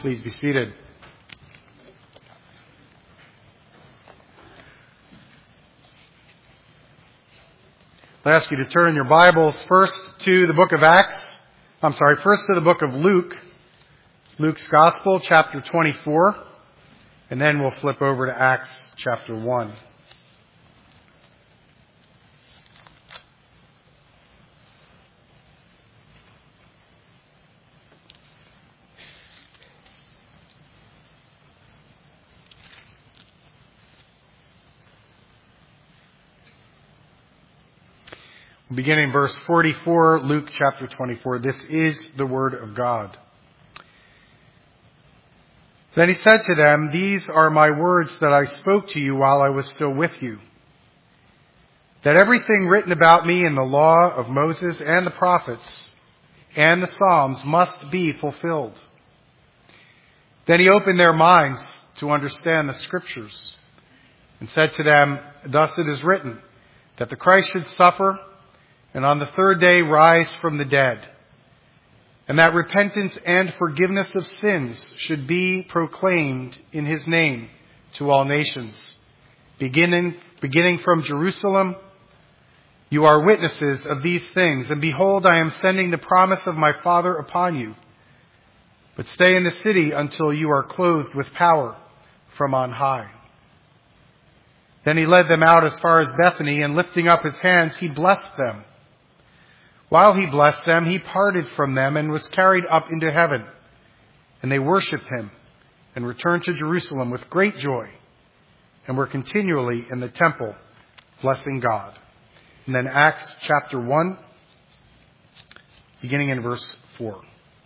Please be seated. I ask you to turn your Bibles first to the book of first to the book of Luke, Luke's Gospel, chapter 24, and then we'll flip over to Acts chapter 1. Beginning verse 44, Luke chapter 24. This is the word of God. Then he said to them, "These are my words that I spoke to you while I was still with you, that everything written about me in the law of Moses and the prophets and the Psalms must be fulfilled." Then he opened their minds to understand the Scriptures and said to them, "Thus it is written, that the Christ should suffer and on the third day rise from the dead, and that repentance and forgiveness of sins should be proclaimed in his name to all nations, beginning from Jerusalem. You are witnesses of these things, and behold, I am sending the promise of my Father upon you. But stay in the city until you are clothed with power from on high." Then he led them out as far as Bethany, and lifting up his hands, he blessed them. While he blessed them, he parted from them and was carried up into heaven. And they worshipped him and returned to Jerusalem with great joy and were continually in the temple blessing God. And then Acts chapter 1, beginning in verse 4.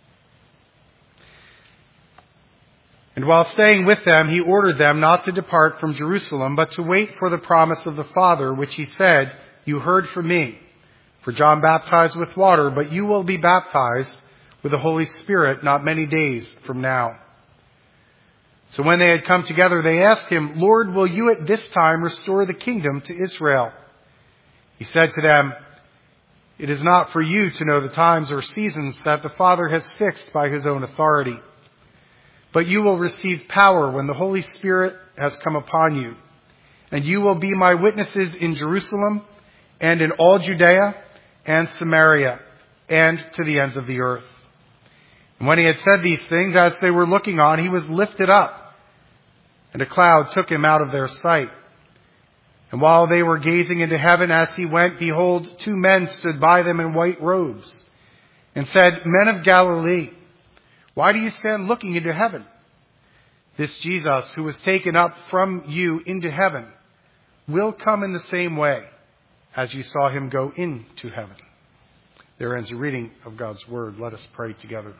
And while staying with them, he ordered them not to depart from Jerusalem, but to wait for the promise of the Father, which he said, "You heard from me. For John baptized with water, but you will be baptized with the Holy Spirit not many days from now." So when they had come together, they asked him, "Lord, will you at this time restore the kingdom to Israel?" He said to them, "It is not for you to know the times or seasons that the Father has fixed by his own authority. But you will receive power when the Holy Spirit has come upon you. And you will be my witnesses in Jerusalem and in all Judea and Samaria, and to the ends of the earth." And when he had said these things, as they were looking on, he was lifted up, and a cloud took him out of their sight. And while they were gazing into heaven as he went, behold, two men stood by them in white robes, and said, "Men of Galilee, why do you stand looking into heaven? This Jesus, who was taken up from you into heaven, will come in the same way as you saw him go into heaven." There ends the reading of God's word. Let us pray together.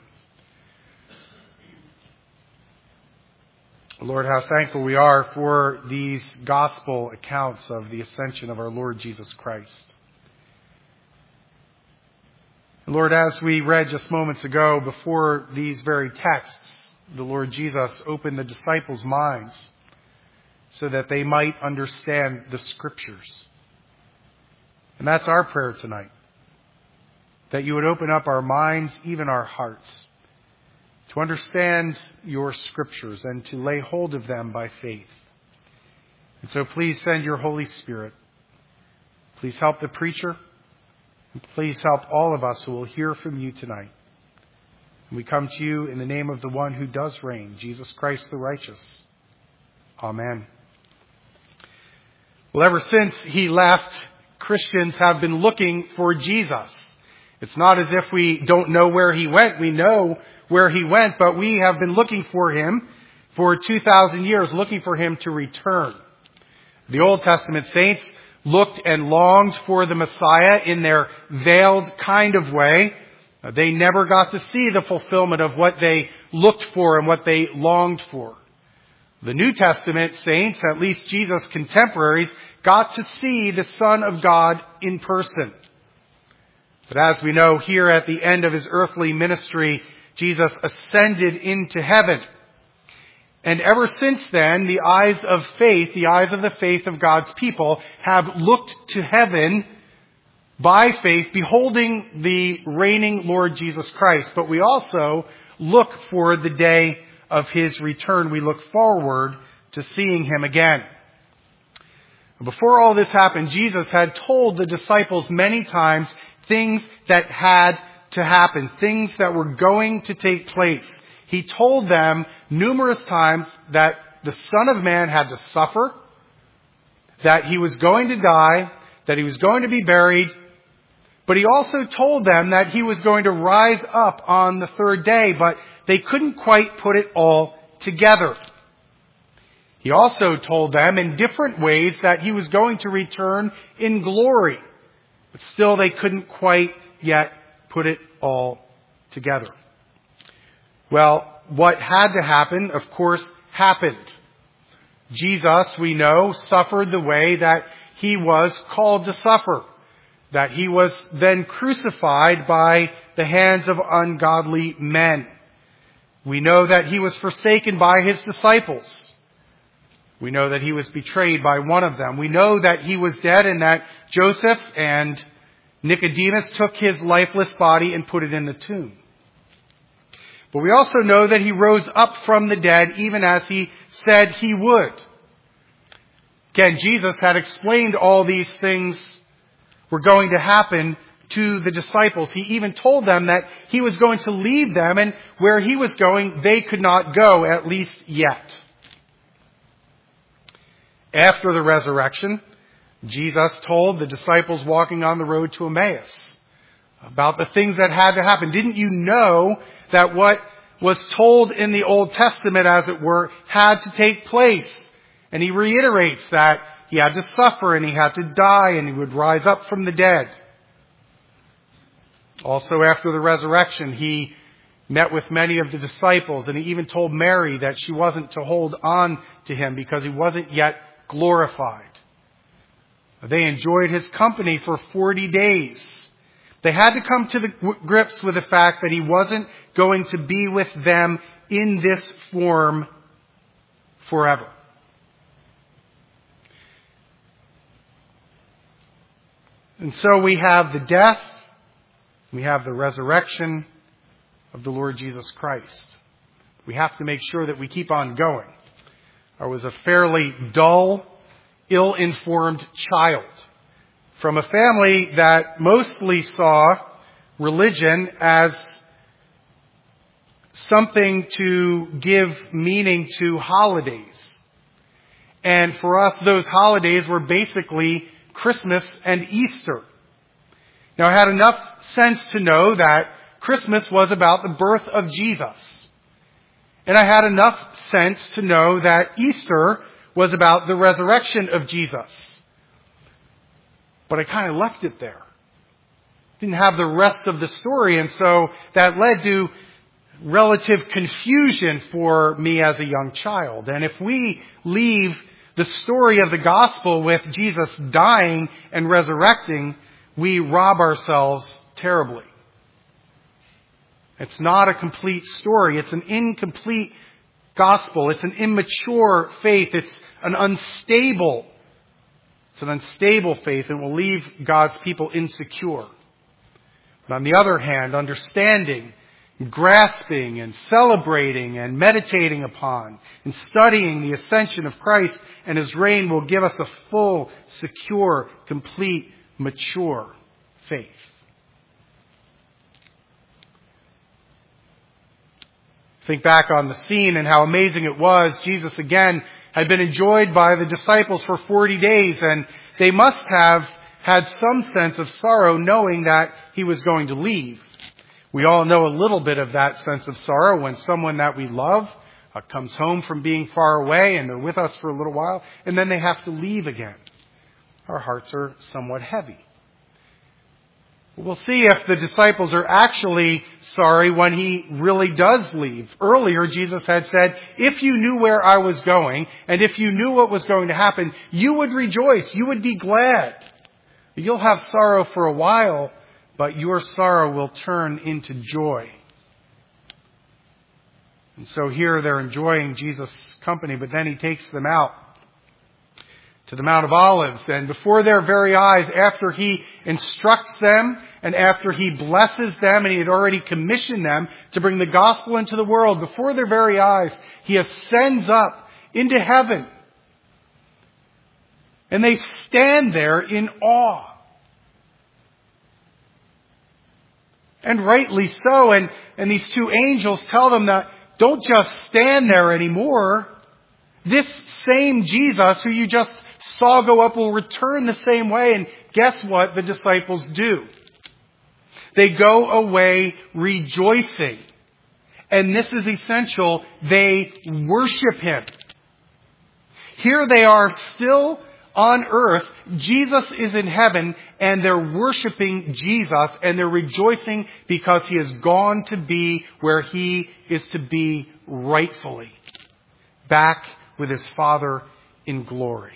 Lord, how thankful we are for these gospel accounts of the ascension of our Lord Jesus Christ. Lord, as we read just moments ago, before these very texts, the Lord Jesus opened the disciples' minds so that they might understand the Scriptures. And that's our prayer tonight, that you would open up our minds, even our hearts, to understand your Scriptures and to lay hold of them by faith. And so please send your Holy Spirit. Please help the preacher, and please help all of us who will hear from you tonight. And we come to you in the name of the one who does reign, Jesus Christ the righteous. Amen. Well, ever since he left, Christians have been looking for Jesus. It's not as if we don't know where he went. We know where he went, but we have been looking for him for 2,000 years, looking for him to return. The Old Testament saints looked and longed for the Messiah in their veiled kind of way. They never got to see the fulfillment of what they looked for and what they longed for. The New Testament saints, at least Jesus' contemporaries, got to see the Son of God in person. But as we know, here at the end of his earthly ministry, Jesus ascended into heaven. And ever since then, the eyes of faith, the eyes of the faith of God's people, have looked to heaven by faith, beholding the reigning Lord Jesus Christ. But we also look for the day of his return, we look forward to seeing him again. Before all this happened, Jesus had told the disciples many times things that had to happen, things that were going to take place. He told them numerous times that the Son of Man had to suffer, that he was going to die, that he was going to be buried, but he also told them that he was going to rise up on the third day, but they couldn't quite put it all together. He also told them in different ways that he was going to return in glory, but still they couldn't quite yet put it all together. Well, what had to happen, of course, happened. Jesus, we know, suffered the way that he was called to suffer, that he was then crucified by the hands of ungodly men. We know that he was forsaken by his disciples. We know that he was betrayed by one of them. We know that he was dead and that Joseph and Nicodemus took his lifeless body and put it in the tomb. But we also know that he rose up from the dead even as he said he would. Again, Jesus had explained all these things were going to happen to the disciples. He even told them that he was going to leave them, and where he was going, they could not go, at least yet. After the resurrection, Jesus told the disciples walking on the road to Emmaus about the things that had to happen. Didn't you know that what was told in the Old Testament, as it were, had to take place? And he reiterates that he had to suffer and he had to die and he would rise up from the dead. Also, after the resurrection, he met with many of the disciples, and he even told Mary that she wasn't to hold on to him because he wasn't yet glorified. They enjoyed his company for 40 days. They had to come to the grips with the fact that he wasn't going to be with them in this form forever. And so we have the death, we have the resurrection of the Lord Jesus Christ. We have to make sure that we keep on going. I was a fairly dull, ill-informed child from a family that mostly saw religion as something to give meaning to holidays. And for us, those holidays were basically Christmas and Easter. Now, I had enough sense to know that Christmas was about the birth of Jesus. And I had enough sense to know that Easter was about the resurrection of Jesus. But I kind of left it there. Didn't have the rest of the story, and so that led to relative confusion for me as a young child. And if we leave the story of the gospel with Jesus dying and resurrecting, we rob ourselves terribly. It's not a complete story. It's an incomplete gospel. It's an immature faith. It's an unstable faith, and will leave God's people insecure. But on the other hand, understanding, grasping, and celebrating, and meditating upon, and studying the ascension of Christ and His reign will give us a full, secure, complete, mature faith. Think back on the scene and how amazing it was. Jesus again had been enjoyed by the disciples for 40 days, and they must have had some sense of sorrow knowing that He was going to leave. We all know a little bit of that sense of sorrow when someone that we love comes home from being far away and they're with us for a little while, and then they have to leave again. Our hearts are somewhat heavy. We'll see if the disciples are actually sorry when He really does leave. Earlier, Jesus had said, if you knew where I was going, and if you knew what was going to happen, you would rejoice, you would be glad. You'll have sorrow for a while, but your sorrow will turn into joy. And so here they're enjoying Jesus' company, but then He takes them out to the Mount of Olives, and before their very eyes, after He instructs them And after he blesses them, and he had already commissioned them to bring the gospel into the world before their very eyes, he ascends up into heaven. And they stand there in awe. And rightly so. And these two angels tell them that don't just stand there anymore. This same Jesus who you just saw go up will return the same way. And guess what the disciples do? They go away rejoicing. And this is essential. They worship him. Here they are still on earth. Jesus is in heaven, and they're worshiping Jesus, and they're rejoicing because he has gone to be where he is to be rightfully, back with his Father in glory.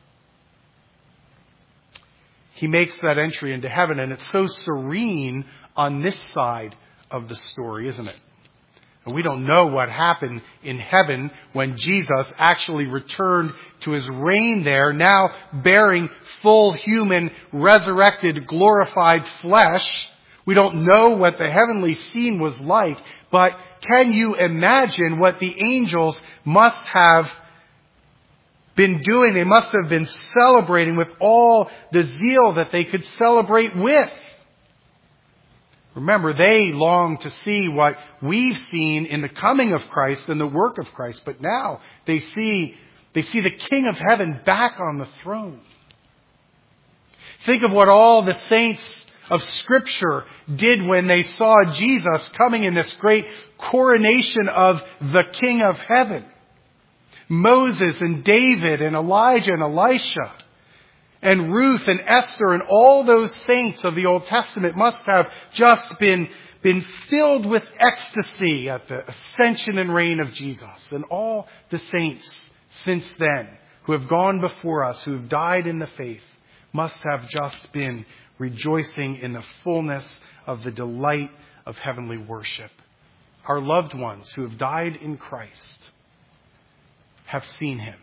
He makes that entry into heaven, and it's so serene on this side of the story, isn't it? And we don't know what happened in heaven when Jesus actually returned to his reign there, now bearing full human, resurrected, glorified flesh. We don't know what the heavenly scene was like, but can you imagine what the angels must have been doing? They must have been celebrating with all the zeal that they could celebrate with. Remember, they long to see what we've seen in the coming of Christ and the work of Christ. But now they see the King of Heaven back on the throne. Think of what all the saints of Scripture did when they saw Jesus coming in this great coronation of the King of Heaven. Moses and David and Elijah and Elisha and Ruth and Esther and all those saints of the Old Testament must have just been filled with ecstasy at the ascension and reign of Jesus. And all the saints since then who have gone before us, who have died in the faith, must have just been rejoicing in the fullness of the delight of heavenly worship. Our loved ones who have died in Christ have seen him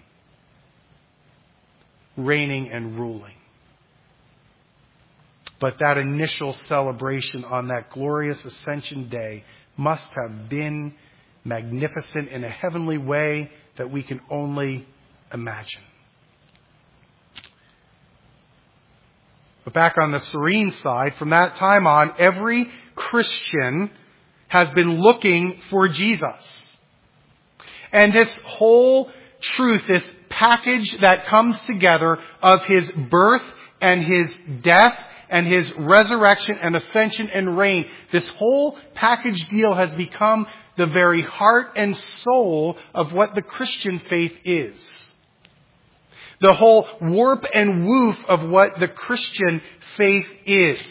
reigning and ruling. But that initial celebration on that glorious Ascension Day must have been magnificent in a heavenly way that we can only imagine. But back on the serene side, from that time on, every Christian has been looking for Jesus. And this whole truth, this package that comes together of his birth and his death and his resurrection and ascension and reign, this whole package deal has become the very heart and soul of what the Christian faith is. The whole warp and woof of what the Christian faith is.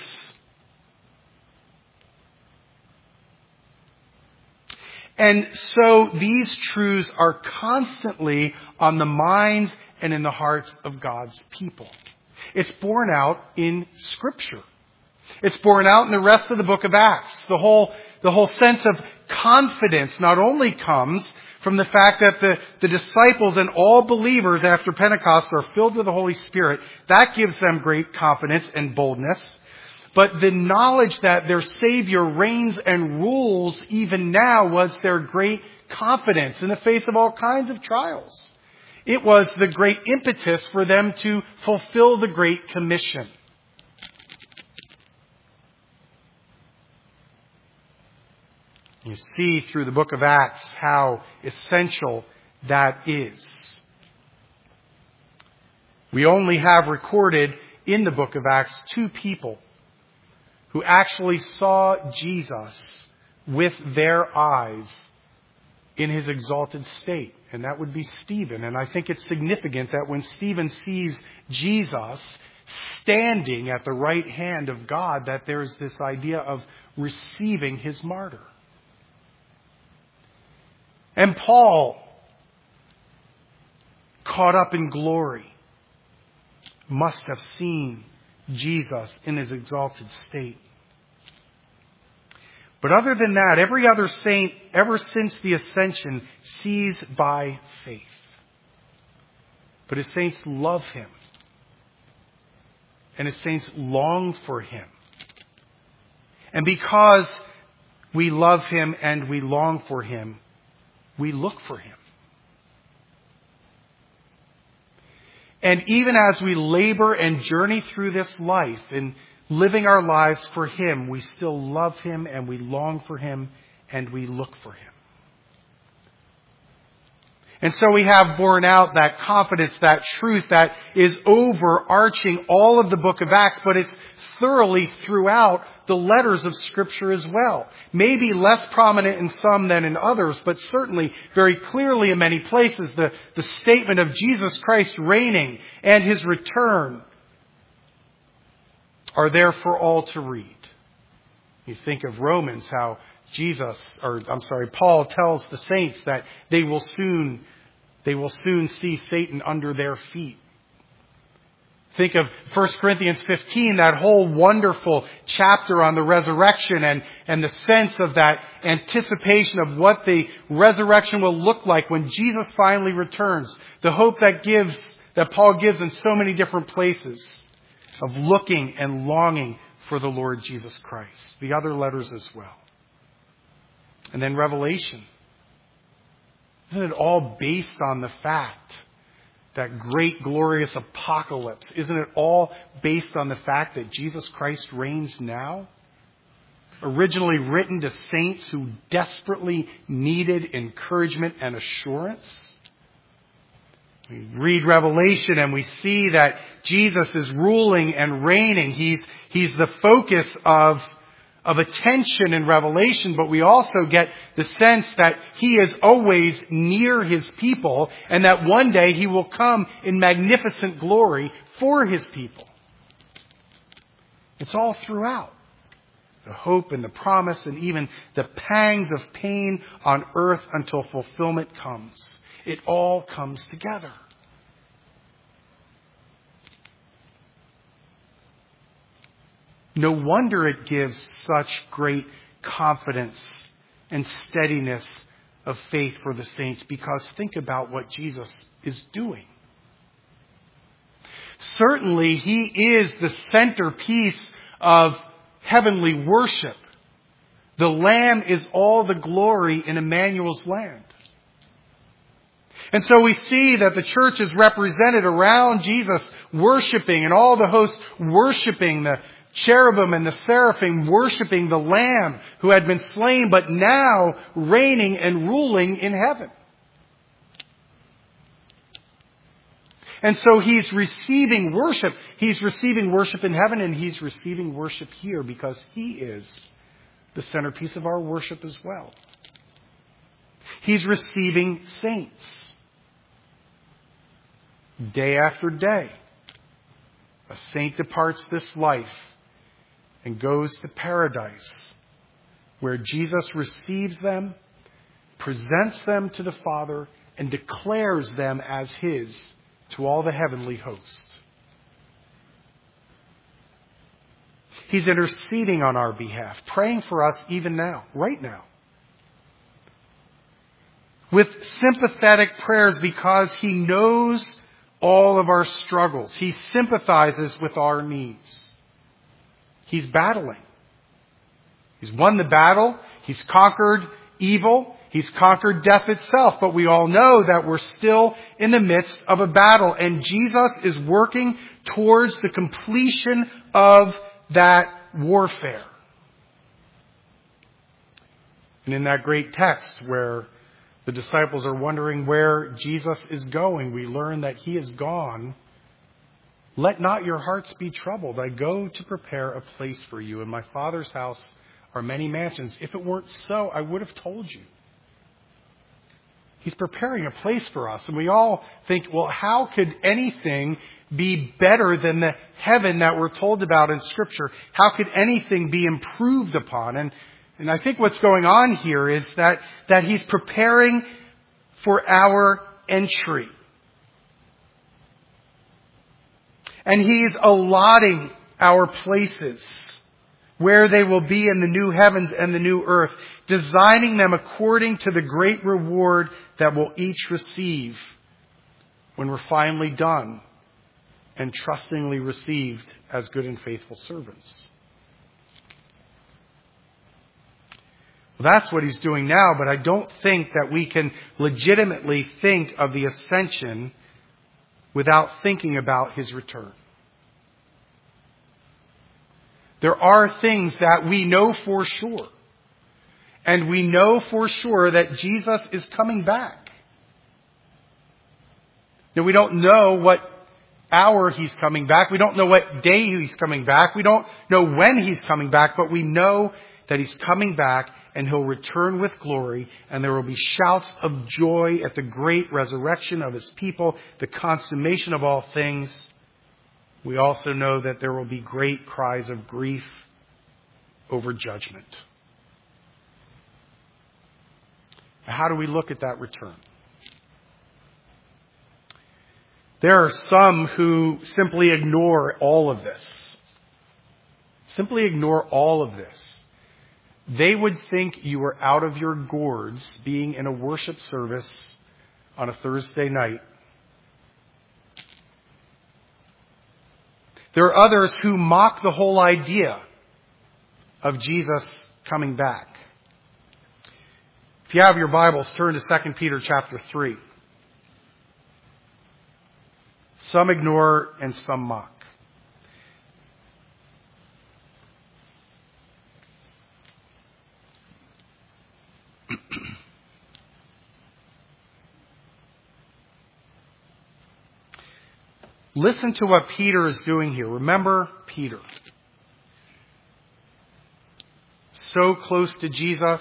And so these truths are constantly on the minds and in the hearts of God's people. It's borne out in Scripture. It's borne out in the rest of the book of Acts. The whole sense of confidence not only comes from the fact that the disciples and all believers after Pentecost are filled with the Holy Spirit. That gives them great confidence and boldness. But the knowledge that their Savior reigns and rules even now was their great confidence in the face of all kinds of trials. It was the great impetus for them to fulfill the Great Commission. You see through the book of Acts how essential that is. We only have recorded in the book of Acts 2 people who actually saw Jesus with their eyes in his exalted state. And that would be Stephen. And I think it's significant that when Stephen sees Jesus standing at the right hand of God, that there's this idea of receiving his martyr. And Paul, caught up in glory, must have seen Jesus in his exalted state. But other than that, every other saint ever since the ascension sees by faith. But his saints love him. And his saints long for him. And because we love him and we long for him, we look for him. And even as we labor and journey through this life in living our lives for him, we still love him and we long for him and we look for him. And so we have borne out that confidence, that truth that is overarching all of the book of Acts, but it's thoroughly throughout the letters of Scripture as well. Maybe less prominent in some than in others, but certainly very clearly in many places, the statement of Jesus Christ reigning and his return are there for all to read. You think of Romans, how Paul tells the saints that they will soon see Satan under their feet. Think of 1 Corinthians 15, that whole wonderful chapter on the resurrection and the sense of that anticipation of what the resurrection will look like when Jesus finally returns. The hope that Paul gives in so many different places of looking and longing for the Lord Jesus Christ. The other letters as well. And then Revelation. Isn't it all based on the fact, that great glorious apocalypse? Isn't it all based on the fact that Jesus Christ reigns now? Originally written to saints who desperately needed encouragement and assurance. We read Revelation and we see that Jesus is ruling and reigning. He's the focus of attention in Revelation, but we also get the sense that he is always near his people and that one day he will come in magnificent glory for his people. It's all throughout. The hope and the promise and even the pangs of pain on earth until fulfillment comes. It all comes together. No wonder it gives such great confidence and steadiness of faith for the saints, because think about what Jesus is doing. Certainly, he is the centerpiece of heavenly worship. The Lamb is all the glory in Emmanuel's land. And so we see that the church is represented around Jesus worshiping, and all the hosts worshiping, the cherubim and the seraphim worshiping the Lamb who had been slain, but now reigning and ruling in heaven. And so he's receiving worship. He's receiving worship in heaven, and he's receiving worship here because he is the centerpiece of our worship as well. He's receiving saints. Day after day, a saint departs this life and goes to paradise, where Jesus receives them, presents them to the Father, and declares them as his to all the heavenly hosts. He's interceding on our behalf, praying for us even now, right now, with sympathetic prayers, because he knows all of our struggles. He sympathizes with our needs. He's battling. He's won the battle. He's conquered evil. He's conquered death itself. But we all know that we're still in the midst of a battle. And Jesus is working towards the completion of that warfare. And in that great text where the disciples are wondering where Jesus is going, we learn that he is gone. Let not your hearts be troubled. I go to prepare a place for you. In my Father's house are many mansions. If it weren't so, I would have told you. He's preparing a place for us. And we all think, well, how could anything be better than the heaven that we're told about in Scripture? How could anything be improved upon? And I think what's going on here is that he's preparing for our entry. And he's allotting our places where they will be in the new heavens and the new earth, designing them according to the great reward that we'll each receive when we're finally done and trustingly received as good and faithful servants. Well, that's what he's doing now, but I don't think that we can legitimately think of the ascension without thinking about his return. There are things that we know for sure. And we know for sure that Jesus is coming back. Now, we don't know what hour he's coming back. We don't know what day he's coming back. We don't know when he's coming back, but we know that he's coming back and he'll return with glory, and there will be shouts of joy at the great resurrection of his people, the consummation of all things. We also know that there will be great cries of grief over judgment. How do we look at that return? There are some who simply ignore all of this. Simply ignore all of this. They would think you were out of your gourds being in a worship service on a Thursday night. There are others who mock the whole idea of Jesus coming back. If you have your Bibles, turn to 2 Peter chapter 3. Some ignore and some mock. Listen to what Peter is doing here. Remember Peter. So close to Jesus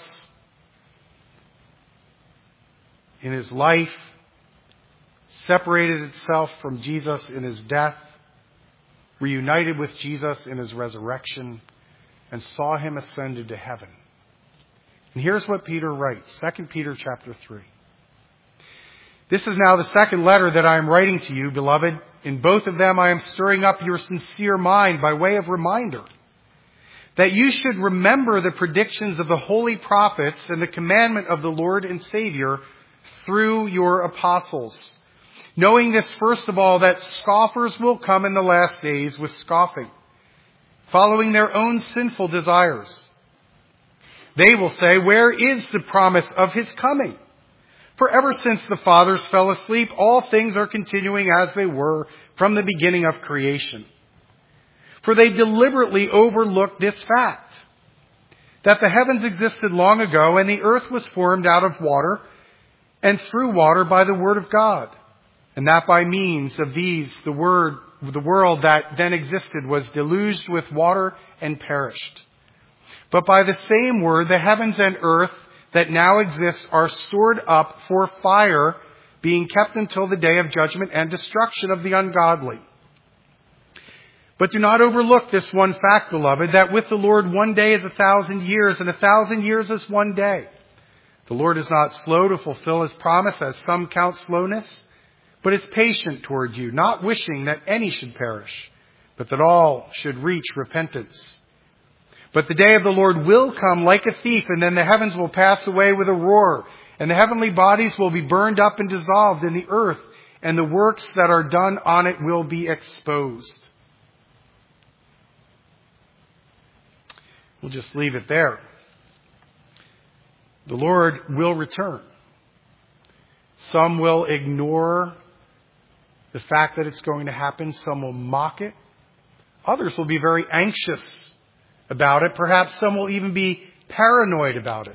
in his life, separated itself from Jesus in his death, reunited with Jesus in his resurrection, and saw him ascend into heaven. And here's what Peter writes, 2 Peter chapter 3. This is now the second letter that I am writing to you, beloved. In both of them I am stirring up your sincere mind by way of reminder, that you should remember the predictions of the holy prophets and the commandment of the Lord and Savior through your apostles. Knowing this, first of all, that scoffers will come in the last days with scoffing, following their own sinful desires. They will say, where is the promise of his coming? For ever since the fathers fell asleep, all things are continuing as they were from the beginning of creation. For they deliberately overlooked this fact, that the heavens existed long ago, and the earth was formed out of water and through water by the word of God. And that by means of these, the world that then existed was deluged with water and perished. But by the same word, the heavens and earth that now exist are stored up for fire, being kept until the day of judgment and destruction of the ungodly. But do not overlook this one fact, beloved, that with the Lord 1 day is 1,000 years, and 1,000 years is 1 day. The Lord is not slow to fulfill his promise, as some count slowness, but is patient toward you, not wishing that any should perish, but that all should reach repentance. But the day of the Lord will come like a thief, and then the heavens will pass away with a roar, and the heavenly bodies will be burned up and dissolved in the earth, and the works that are done on it will be exposed. We'll just leave it there. The Lord will return. Some will ignore the fact that it's going to happen. Some will mock it. Others will be very anxious about it. Perhaps some will even be paranoid about it.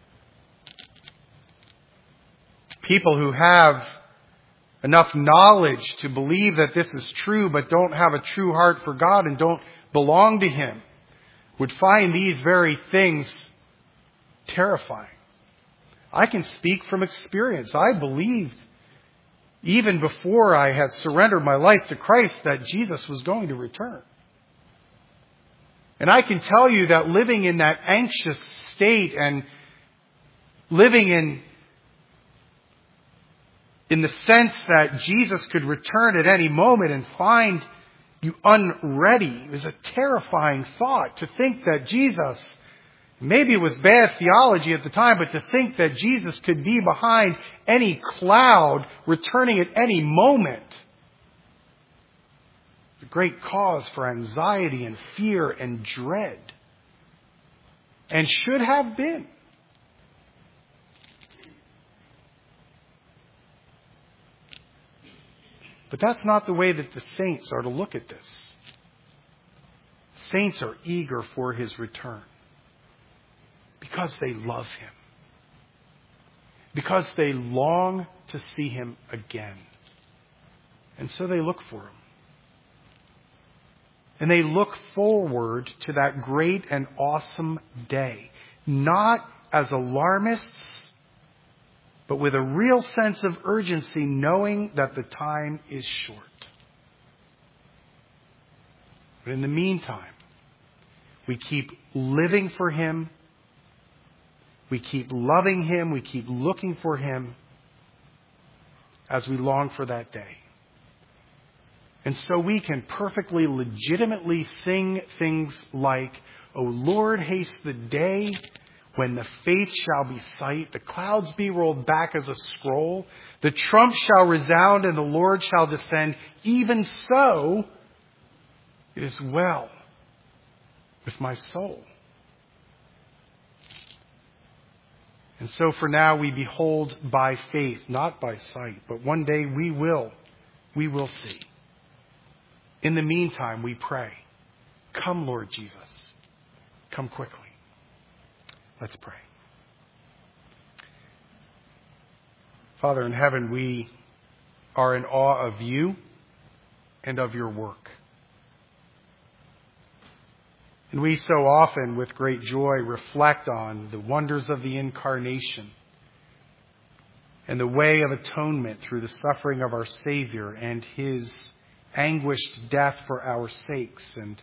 People who have enough knowledge to believe that this is true, but don't have a true heart for God and don't belong to him, would find these very things terrifying. I can speak from experience. I believed, even before I had surrendered my life to Christ, that Jesus was going to return. And I can tell you that living in that anxious state and living in the sense that Jesus could return at any moment and find you unready is a terrifying thought. To think that Jesus, maybe it was bad theology at the time, but to think that Jesus could be behind any cloud returning at any moment. It's a great cause for anxiety and fear and dread. And should have been. But that's not the way that the saints are to look at this. Saints are eager for his return because they love him, because they long to see him again. And so they look for him. And they look forward to that great and awesome day, not as alarmists, but with a real sense of urgency, knowing that the time is short. But in the meantime, we keep living for him. We keep loving him. We keep looking for him as we long for that day. And so we can perfectly legitimately sing things like, "O Lord, haste the day when the faith shall be sight, the clouds be rolled back as a scroll, the trump shall resound and the Lord shall descend. Even so, it is well with my soul." And so for now we behold by faith, not by sight, but one day we will see. In the meantime, we pray, "Come, Lord Jesus, come quickly." Let's pray. Father in heaven, we are in awe of you and of your work. And we so often, with great joy, reflect on the wonders of the incarnation and the way of atonement through the suffering of our Savior and his anguished death for our sakes. And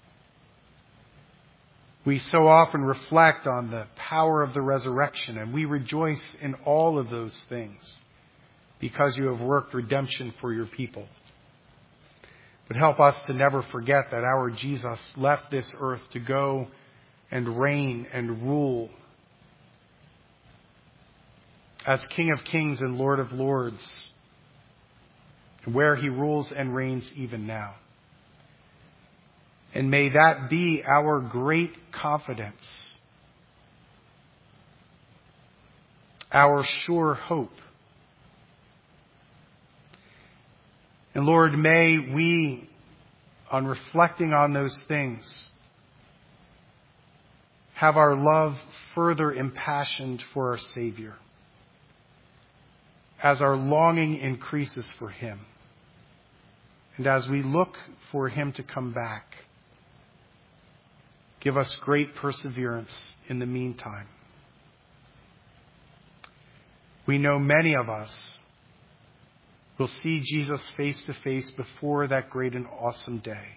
we so often reflect on the power of the resurrection, and we rejoice in all of those things because you have worked redemption for your people. But help us to never forget that our Jesus left this earth to go and reign and rule as King of Kings and Lord of Lords, where he rules and reigns even now. And may that be our great confidence, our sure hope. And Lord, may we, on reflecting on those things, have our love further impassioned for our Savior as our longing increases for him. And as we look for him to come back, give us great perseverance in the meantime. We know many of us will see Jesus face to face before that great and awesome day.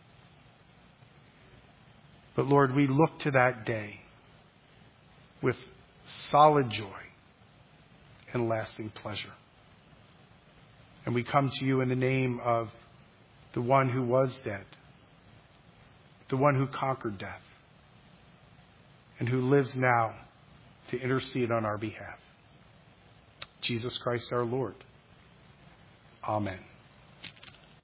But Lord, we look to that day with solid joy and lasting pleasure. And we come to you in the name of the one who was dead, the one who conquered death, and who lives now to intercede on our behalf. Jesus Christ our Lord. Amen.